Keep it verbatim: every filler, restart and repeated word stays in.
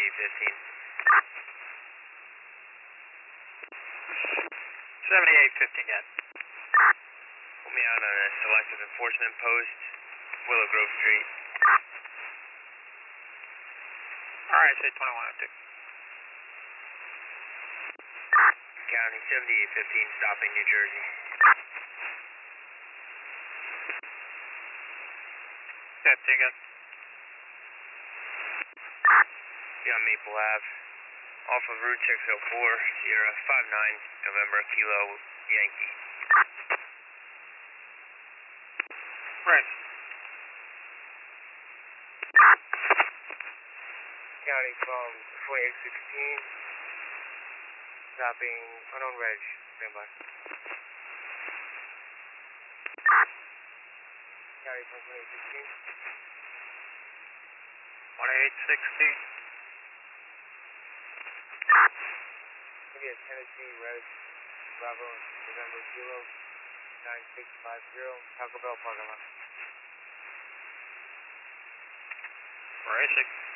fifteen. seventy-eight fifty again. Put me out on a selective enforcement post, Willow Grove Street. Alright, say twenty-one oh two. County seventy-eight fifteen, stopping New Jersey. fifty again. Yeah, Maple Ave. Off of Route six oh four, Sierra five nine, November, Kilo, Yankee. Right. County from twenty-eight sixteen, stopping unknown reg, standby. County from twenty-eight sixteen. twenty-eight sixteen. India, Tennessee, Reg, Bravo, November, Kilo, nine six five zero, Taco Bell parking lot. Racing.